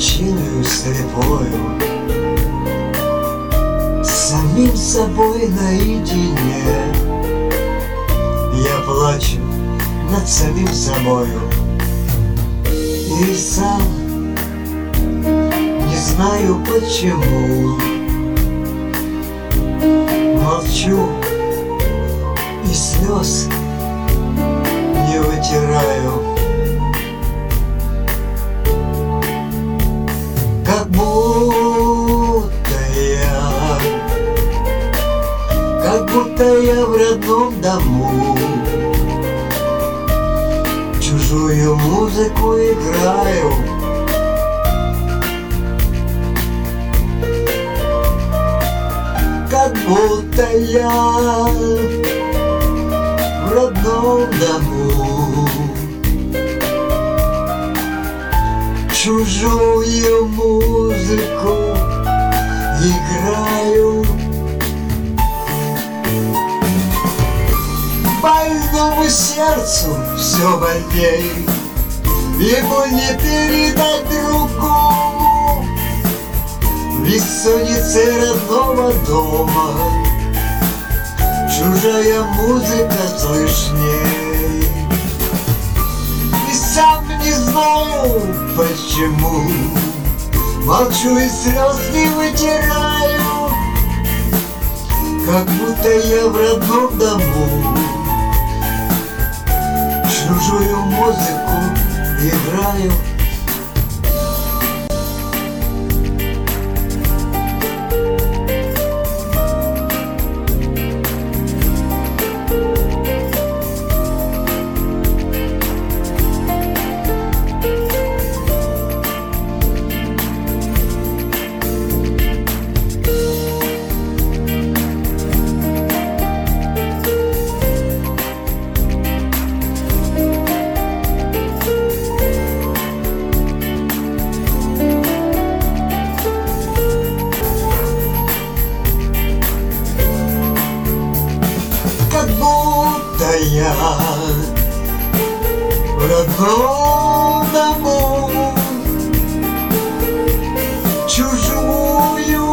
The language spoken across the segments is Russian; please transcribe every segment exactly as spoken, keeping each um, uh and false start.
кончиною слепою, с самим собой наедине. Я плачу над самим собою и сам не знаю почему. Молчу и слез не вытираю, как будто я, как будто я в родном дому чужую музыку играю. Как будто я в родном дому чужую музыку играю. Больному сердцу все больней, ему не передать другому. В бессоннице родного дома чужая музыка слышней. И сам не знаю почему, молчу и слез не вытираю, как будто я в родном дому чужую музыку играю. Как будто я в родном дому чужую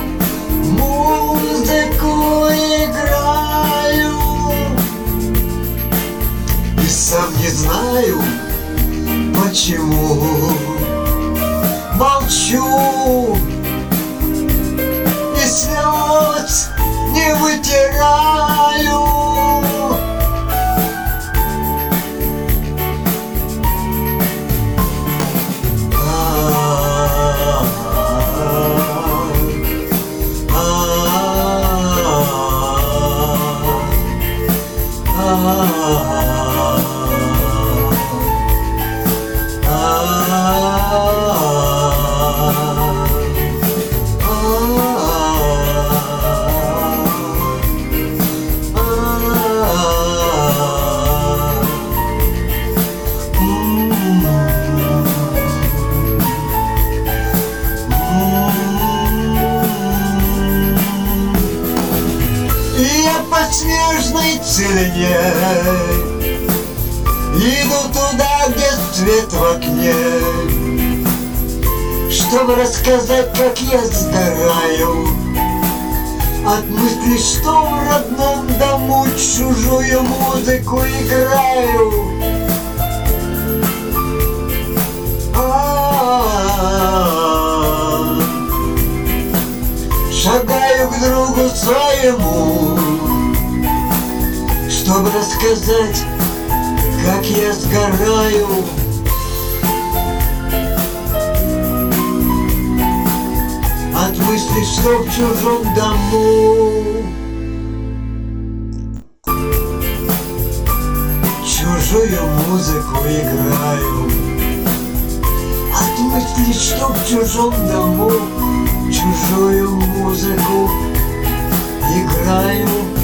музыку играю. И сам не знаю почему, молчу и слез не вытираю. Я по снежной целине иду туда, где свет в окне, чтобы рассказать, как я сгораю от мысли, что в родном дому чужую музыку играю. Шагаю к другу своему, чтобы рассказать, как я сгораю от мысли, что в чужом дому чужую музыку играю. От мысли, что в чужом дому чужую музыку играю.